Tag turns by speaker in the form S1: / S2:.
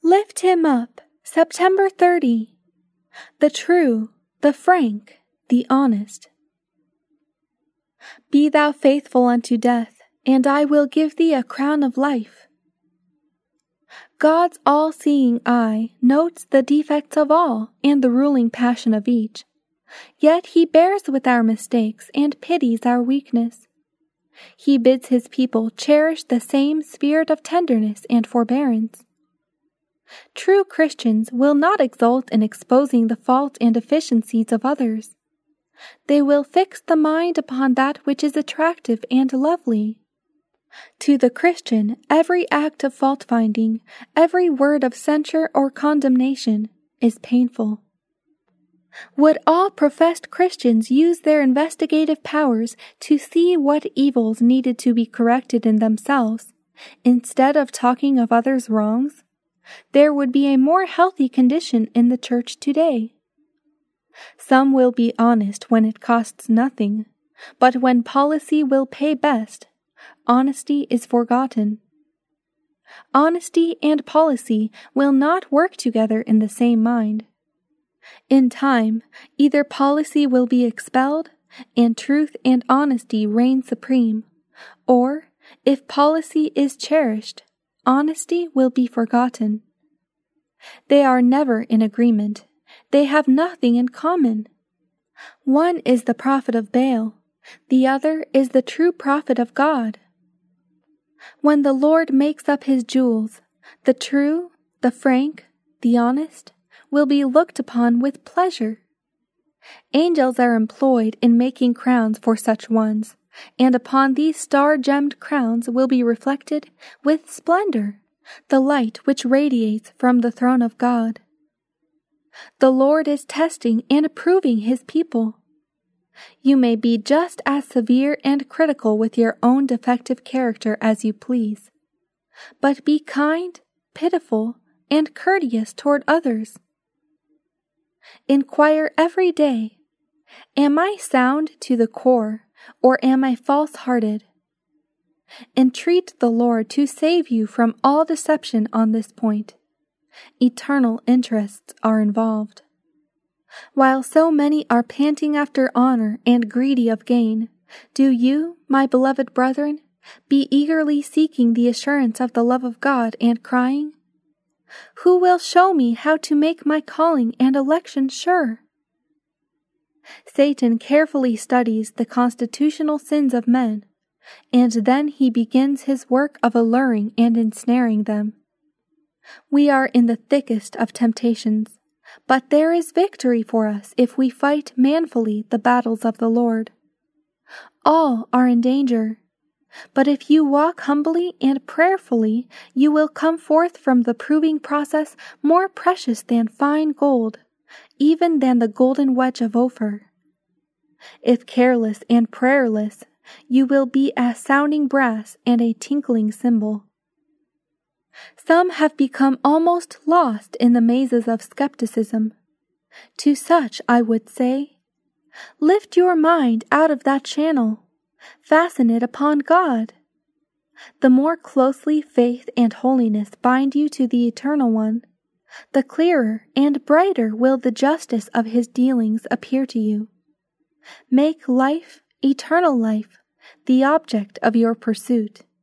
S1: Lift him up, September 30. The true, the frank, the honest. Be thou faithful unto death, and I will give thee a crown of life. God's all-seeing eye notes the defects of all and the ruling passion of each, yet he bears with our mistakes and pities our weakness. He bids his people cherish the same spirit of tenderness and forbearance. True Christians will not exult in exposing the faults and deficiencies of others. They will fix the mind upon that which is attractive and lovely. To the Christian, every act of fault-finding, every word of censure or condemnation, is painful. Would all professed Christians use their investigative powers to see what evils needed to be corrected in themselves, instead of talking of others' wrongs, there would be a more healthy condition in the church today. Some will be honest when it costs nothing, but when policy will pay best, honesty is forgotten. Honesty and policy will not work together in the same mind. In time, either policy will be expelled and truth and honesty reign supreme, or, if policy is cherished, honesty will be forgotten. They are never in agreement. They have nothing in common. One is the prophet of Baal, the other is the true prophet of God. When the Lord makes up his jewels, the true, the frank, the honest, will be looked upon with pleasure. Angels are employed in making crowns for such ones, and upon these star-gemmed crowns will be reflected, with splendor, the light which radiates from the throne of God. The Lord is testing and approving his people. You may be just as severe and critical with your own defective character as you please, but be kind, pitiful, and courteous toward others. Inquire every day, am I sound to the core, or am I false-hearted? Entreat the Lord to save you from all deception on this point. Eternal interests are involved. While so many are panting after honor and greedy of gain, do you, my beloved brethren, be eagerly seeking the assurance of the love of God and crying, "Who will show me how to make my calling and election sure?" Satan carefully studies the constitutional sins of men, and then he begins his work of alluring and ensnaring them. We are in the thickest of temptations, but there is victory for us if we fight manfully the battles of the Lord. All are in danger, but if you walk humbly and prayerfully, you will come forth from the proving process more precious than fine gold, even than the golden wedge of Ophir. If careless and prayerless, you will be as sounding brass and a tinkling cymbal. Some have become almost lost in the mazes of skepticism. To such I would say, lift your mind out of that channel. Fasten it upon God. The more closely faith and holiness bind you to the Eternal One, the clearer and brighter will the justice of his dealings appear to you. Make life, eternal life, the object of your pursuit.